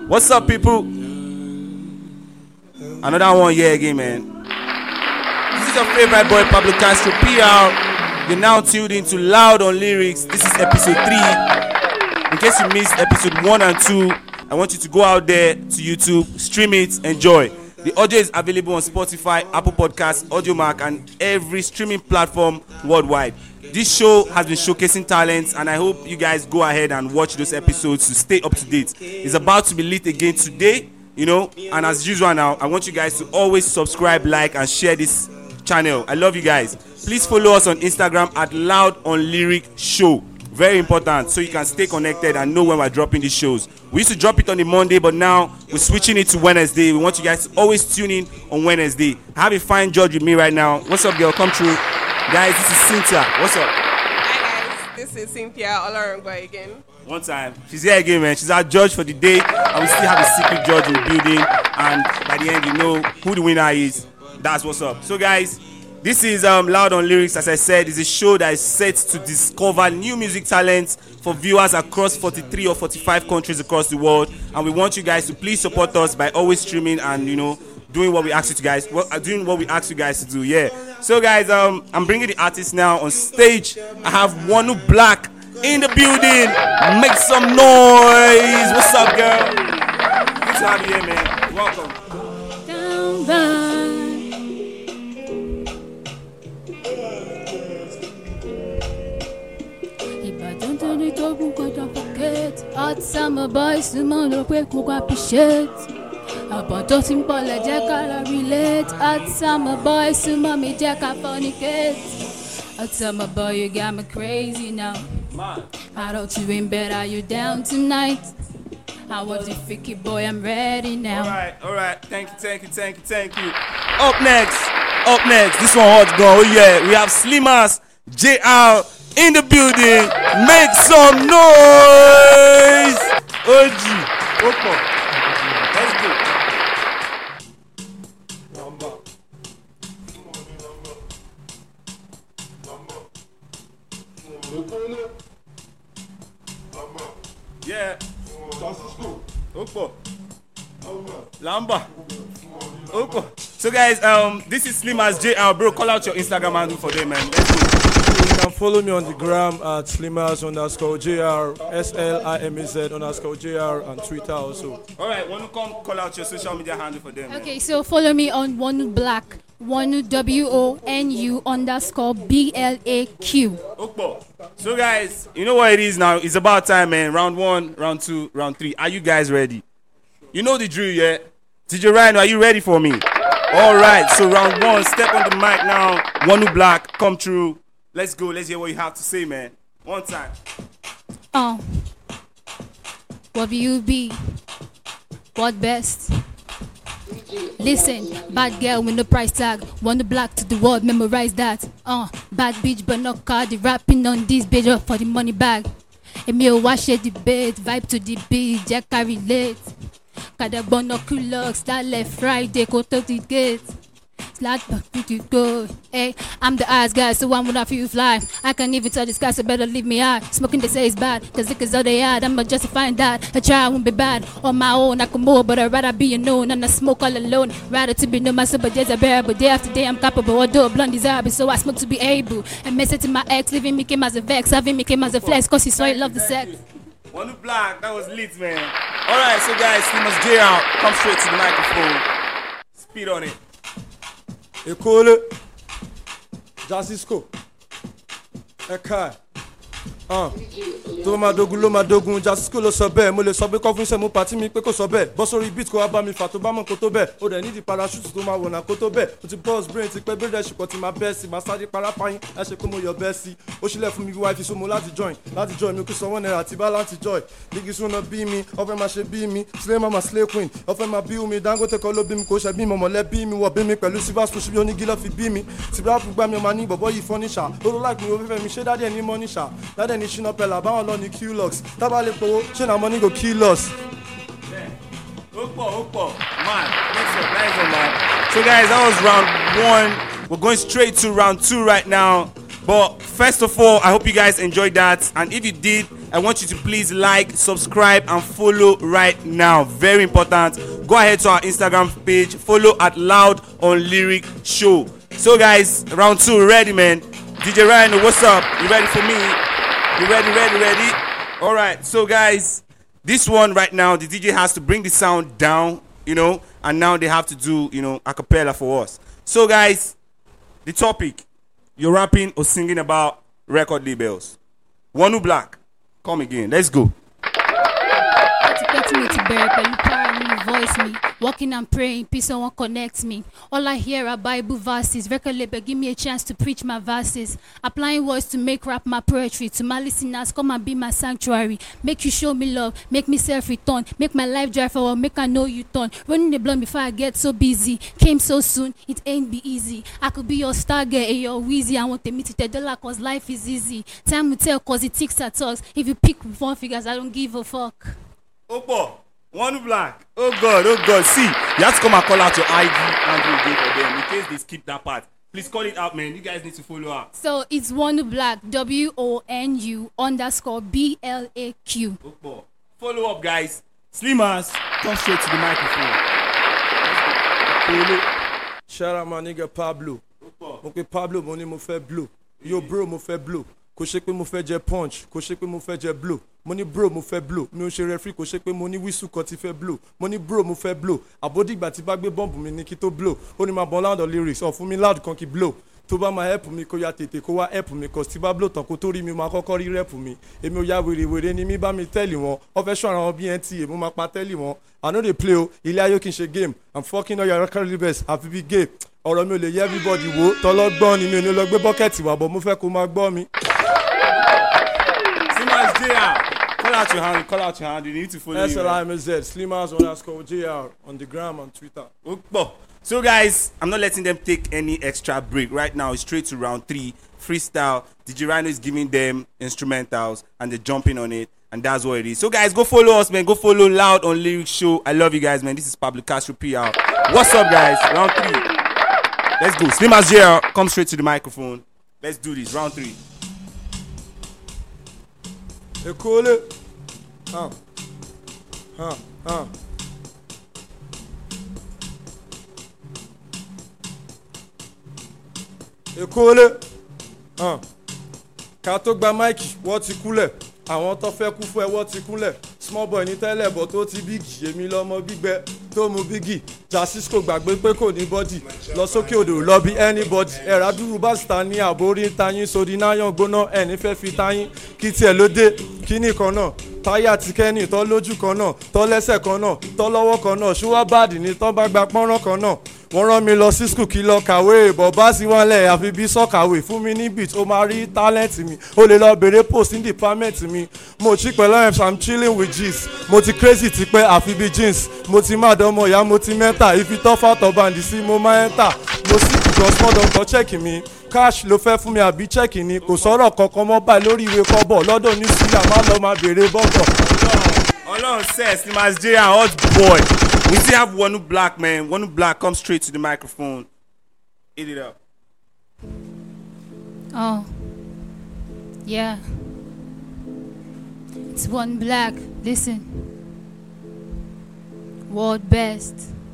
What's up, people? Another one here again, man. This is your favorite boy, Pablo Castro, PR. You're now tuned into Loud on Lyrics. This is episode 3. In case you missed episode 1 and 2, I want you to go out there to YouTube, stream it, enjoy. The audio is available on Spotify, Apple Podcasts, AudioMac, and every streaming platform worldwide. This show has been showcasing talents, and I hope you guys go ahead and watch those episodes to stay up to date. It's about to be lit again today, and as usual now, I want you guys to always subscribe, like, and share this channel. I love you guys. Please follow us on Instagram at Loud on Lyric Show. Very important, so you can stay connected and know when we're dropping these shows. We used to drop it on a Monday, but now we're switching it to Wednesday. We want you guys to always tune in on Wednesday. I have a fine judge with me right now. What's up, girl? Come through. Guys, this is Cynthia. What's up? Hi, guys. This is Cynthia Olarangwa again. One time. She's here again, man. She's our judge for the day, and we still have a secret judge in the building. And by the end, you know who the winner is. That's what's up. So, guys, this is Loud on Lyrics. As I said, it's a show that is set to discover new music talents for viewers across 43 or 45 countries across the world. And we want you guys to please support us by always streaming and, doing what we ask you guys to do. Yeah. So, guys, I'm bringing the artists now on stage. I have Wonu Black in the building. Make some noise. What's up, girl? Good to have you here, man. Welcome. Hot summer boys, tomorrow quick cook up shit. About doting ball, Jack, relate. Hot summer boys, to mommy Jack, I fornicate. Hot summer boy, you got me crazy now. I don't you in bed, are you down tonight? I want the freaky boy, I'm ready now. All right. Thank you. Up next, this one hot girl. Oh yeah, we have Slimas JR in the building. Make some noise. OG, Opo. Let's go. Yeah. Opo. Lamba. Opo. So guys, this is Slim as JR, bro. Call out your Instagram handle for them, man. Let's go. You can follow me on the gram at slimas_JR, SLIMAZ_JR, and Twitter also. All right, want to call out your social media handle for them? Okay, so follow me on Wonu Black, Wonu WONU_BLAQ. Opo. So guys, you know what it is now? It's about time, man. Round 1, round 2, round 3. Are you guys ready? You know the drill, yeah? DJ Ryan, are you ready for me? All right, so round 1, step on the mic now. Wonu Black, come through. Let's go. Let's hear what you have to say, man. One time. What will you be? What best? Listen, bad girl with no price tag. Want the black to the world, memorize that. Bad bitch, but not cardi. Rapping on this bitch up for the money bag. Emil wash a debate, vibe to the beat, Jack I relate. Kada binoculars, that left Friday, go to the gate. Slide back to go. Hey, I'm the eyes guy, so I'm gonna feel fly. I can't even tell the sky, so better leave me high. Smoking they say it's bad, cause liquor's all they had. I'm not justifying that. A try won't be bad. On my own, I can move, but I'd rather be unknown. And I smoke all alone. Rather to be known myself, but there's a bearable. Day after day, I'm capable. Although blunt desirable, so I smoke to be able. And mess it to my ex, leaving me came as a vex. Having me came as a flex, cause he saw it love the sex. Wonu Black, that was lit, man. Alright, so guys, Slimas JR, come straight to the microphone. Speed on it. Ekole, Jazisco, Ekai. tó máa dogun ló máa dogun Jazisco ló sọ bẹ́ẹ̀ mo lè sọ pé kọ́ fún iṣẹ́ mo pàtí mi pé kò sọ bẹ́ẹ̀ bọ́ sórí beat kó wá bá mi fà tó bá mọ̀ kó tó bẹ́ẹ̀ ó dẹ̀ nídìí parachute tó máa wọ̀nà kó tó bẹ́ẹ̀ mo ti boss brain ti pẹ́ bẹ́ẹ̀ ṣùpọ̀ ti máa bẹ́ẹ̀ sí máa sáré parápáyín ẹ ṣe pé mo yọ bẹ́ẹ̀ sí ó ṣílẹ̀ fún mi bí wifi so mo láti join mi kò sanwó náírà àti bá láti join bígi súná bí mi ọfẹ́ máa ṣe bí mi slay mama slay queen ọfẹ́ máa bí mi Dangote kọ́ ló bí mi kò ṣe bí mi mọ̀lẹ́bí mi wọ̀ bí mi pẹ̀lú silver spoon ṣíbí onígi lọ́ fi bí mi tí bíráàpù gbá mi ọmọ ní bọ̀bọ̀ yìí fọ́níṣà lóró láì mi ò fẹ́fẹ́ mi ṣé dáadé ẹni mọ́níṣà dáadé ẹni ṣínà pẹ̀lá báwọn lọ ní qlux tábà lè powó ṣé na money go kill us. Opo, man, nice one, man. So guys, that was round 1. We're going straight to round 2 right now. But first of all, I hope you guys enjoyed that. And if you did, I want you to please like, subscribe, and follow right now. Very important. Go ahead to our Instagram page. Follow at Loud on Lyric Show. So guys, round 2, ready, man? DJ Rhino, what's up? You ready for me? You ready? All right. So guys, this one right now, the DJ has to bring the sound down, and now they have to do, a cappella for us. So guys, the topic, you're rapping or singing about record labels. Wanu Black, come again. Let's go. Voice me, walking and praying, peace someone connects me. All I hear are Bible verses. Record label, give me a chance to preach my verses. Applying words to make rap my poetry. To my listeners, come and be my sanctuary. Make you show me love, make me self-return. Make my life drive forward, make I know you turn. Running the blunt before I get so busy. Came so soon, it ain't be easy. I could be your star girl and your Weezy. I want to meet you $10 cause life is easy. Time will tell cause it ticks and talks. If you pick one figures, I don't give a fuck. Opo. Wanu Black. Oh God. See, you have to come and call out your ID and you for them in case they skip that part. Please call it out, man. You guys need to follow up. So it's Wanu Black, WONU_BLAQ. Opo. Follow up, guys. Slimmers, come straight to the microphone. Shout out my nigga Pablo. Okay, Pablo, mo ní mo fẹ́ blow. Yo bro, mo fẹ́ blow. Kò ṣe pé mo fẹ́ jẹ punch, kò ṣe pé mo fẹ́ jẹ blow. Mo ní bro mo fẹ́ blow, mi ò ṣe referee, kò ṣe pé mo ní whistle kan ti fẹ́ blow. Mo ní bro mo fẹ́ blow, àbódìgbà tí bá gbé bọ́ǹbù mi ní kí tó blow. Ó ní máa bọ́n loud on lyrics, ọ̀ fún mi loud kan kí blow. Tó bá máa help mi kó ya tètè kó wá help mi, cause tí bá blow tán kó tó rí mi máa kọ́kọ́ rí rep mi. Èmi ò ya wèrè ni mi bá mi tẹ́lì wọn, ọ fẹ́ ṣọ́ ara wọn bí NTA, mo máa pa tẹ́lì wọn. I no dey play o, ilé ayé kì í ṣe game, I'm fucking all your record labels, àfi bí gay. Ọ̀rọ̀ mi ò lè yẹ everybody wo, tọ́lọ́gbọ́n ni mi ò ní lọ gbé bọ́kẹ́tì wà bọ̀ mo fẹ́ kó máa gbọ́ mi. Slimmers JR. Call out your hand. You need to follow SLIMZ, Slimmers_JR on the gram and Twitter. So guys, I'm not letting them take any extra break. Right now, it's straight to round 3. Freestyle. DJ Rhino is giving them instrumentals and they're jumping on it. And that's what it is. So guys, go follow us, man. Go follow Loud on Lyric Show. I love you guys, man. This is Pablo Castro PR. What's up, guys? Round 3. Let's go. Slimmers JR, come straight to the microphone. Let's do this. Round 3. Hey, cool it. Ekole, ká tó gba máìkì wọ́n ti kúlẹ̀, àwọn tó fẹ́ kú fún ẹ wọ́n ti kúnlẹ̀, small boy ní tẹ́lẹ̀ bọ̀ tó ti bígì, èmi lọ́mọ gbígbẹ́ tó mu bígì, Jasisco gbàgbé pé kò ní bọ́dì, lọ sókè odò lọ bí anybody, ẹ̀rá dúró bá sì ta ní àbórí tayín, sódì náyàn gbóná ẹni fẹ́ fi tayín, kí tiẹ̀ ló dé, kíní kan náà, táyà ti kẹ́ni tọ́ lójú kan náà, tọ́ lẹ́sẹ̀ kan náà, tọ́ lọ́wọ́ kan náà, ṣúwá báàdì ní tọ́ bá gba pọ́nrán kan náà. Wọ́n rán mi lọ sí skul kí lọ kàwé bọ̀ bá sí wọn lẹ̀ àfi bí sọ́kàwé fún mi ní beat ó máa rí talent mi ó lè lọ bèrè post ní department mi mo chi pẹ̀lú ẹ̀ms I'm chilling with G's mo ti crazy tipẹ́ àfi bí jeans mo ti má dánmọ̀ ìyá mo ti mẹ́ta ìfi tọ́fà tọ́bàndì sí mo máa ń tà mo sì kìjọ small doctor check mi cash ló fẹ́ fún mi àbí check ni kò sọ̀rọ̀ kankan mọ́ báyìí lórí ìwé kọ́bọ̀ lọ́dọ̀ ní sílà má lọ máa bèrè bọ́bọ̀. Ọlọ́run says Slimmers JR hot boy. We still have Wanu Black, man. Wanu Black, come straight to the microphone. Eat it up. Oh, yeah. It's Wanu Black. Listen. World best.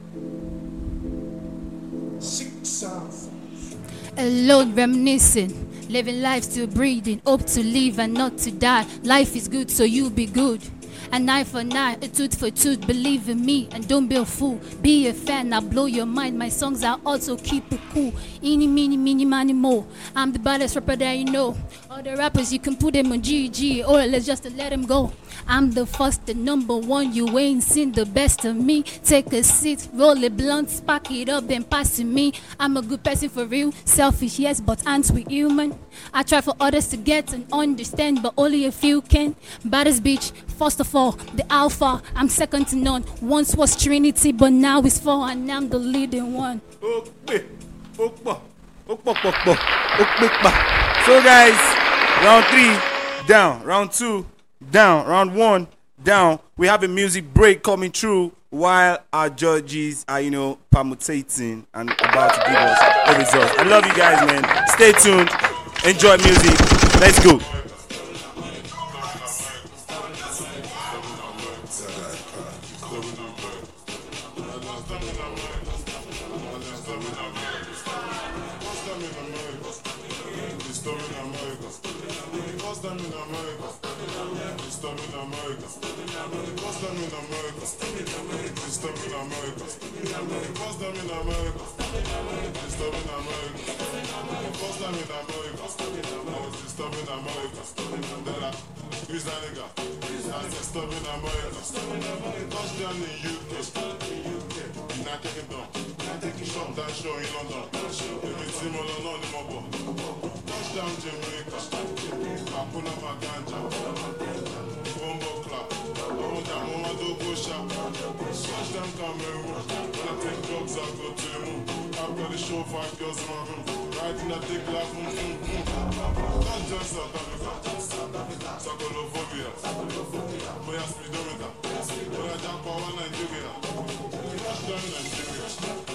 Alone reminiscing. Living life still breathing. Hope to live and not to die. Life is good, so you be good. An eye for an eye, a tooth for tooth. Believe in me and don't be a fool. Be a fan, I'll blow your mind. My songs are also keep it cool. Eeny, meeny, miny, money, mo. I'm the baddest rapper that you know. All the rappers, you can put them on GG or let's just let them go. I'm the first and number one. You ain't seen the best of me. Take a seat, roll it blunt, spark it up, then pass to me. I'm a good person for real. Selfish, yes, but aren't we human? I try for others to get and understand, but only a few can. Baddest bitch, first of all, the alpha. I'm second to none. Once was Trinity, but now it's four, and I'm the leading one. So guys, round 3 down, round 2 down, round 1 down. We have a music break coming through while our judges are, permutating and about to give us the results. I love you guys, man. Stay tuned. Enjoy music. Let's go. Who's that nigga? That's disturbing America. Touchdown in UK. Now taking down. Shut down show in London. Every team all alone in my boy. Touchdown Jamaica. Hakuna Maganja. Bombo clap. Mama do go shop. Touchdown Cameroon. When I take drugs, I go to the moon. After the show, 5 girls in my room. Riding a dick laugh. Touchdown South Africa. Sakolophobia. Boya speedometer. Boya Japawa Nigeria. Touchdown Nigeria.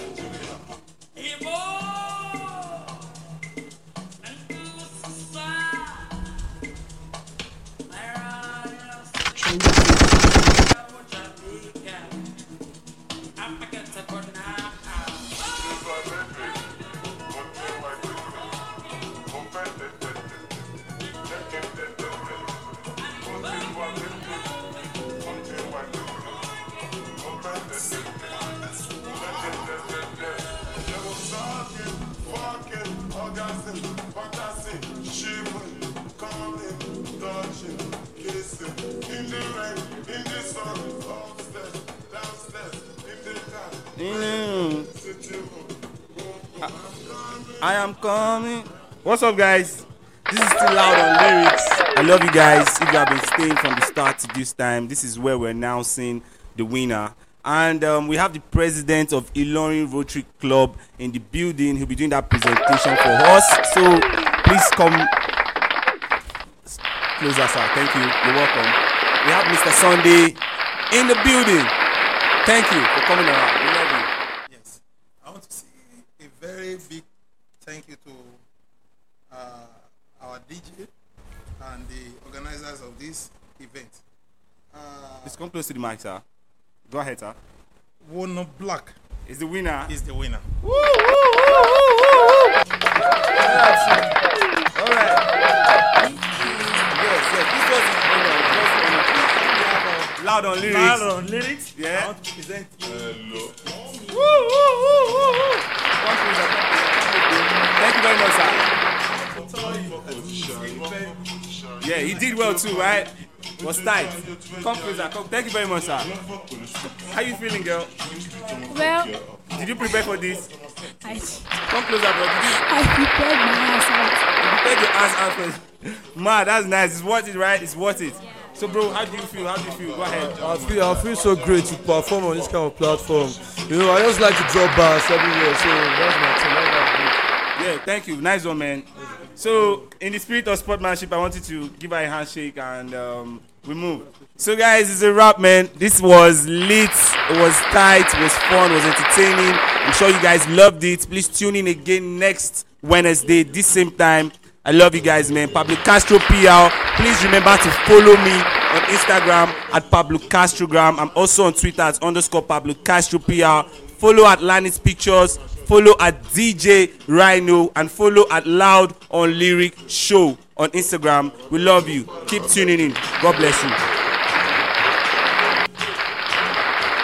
I am coming. What's up, guys? This is still Loud on Lyrics. I love you guys. If you have been staying from the start to this time, this is where we're announcing the winner. And we have the president of Ilorin Rotary Club in the building. He'll be doing that presentation for us. So please come closer, sir. Thank you. You're welcome. We have Mr. Sunday in the building. Thank you for coming around. We love you. Yes. I want to say a very big thank you to our DJ and the organizers of this event. Please come close to the mic, sir. Go ahead, sir. Wono Black Is the winner. is the winner. Woo, woo, woo, woo, woo, woo. All right. Yes. This was his winner. Loud on Lyrics. Loud on Lyrics. Yeah. I want to present you. Woo, woo, woo, woo, woo. Thank you very much, sir. Yeah, he did well too, right? Was tight. Come closer. Come. Thank you very much, sir. How you feeling, girl? Well, Did you prepare for this? I Come closer, bro. prepared my ass You prepared your ass out first. Man, that's nice. It's worth it, right? It's worth it. So, bro, how do you feel? Go ahead. I feel so great to perform on this kind of platform. You know, I just like to drop bars everywhere, so that's my thing. Yeah, thank you. Nice one, man. So, in the spirit of sportsmanship, I wanted to give her a handshake and we move. So, guys, it's a wrap, man. This was lit. It was tight. It was fun. It was entertaining. I'm sure you guys loved it. Please tune in again next Wednesday, this same time. I love you guys, man. Pablo Castro PR. Please remember to follow me on Instagram at Pablo Castrogram. I'm also on Twitter at _Pablo Castro PR. Follow at Lannis Pictures. Follow at DJ Rhino. And follow at Loud on Lyric Show on Instagram. We love you. Keep tuning in. God bless you.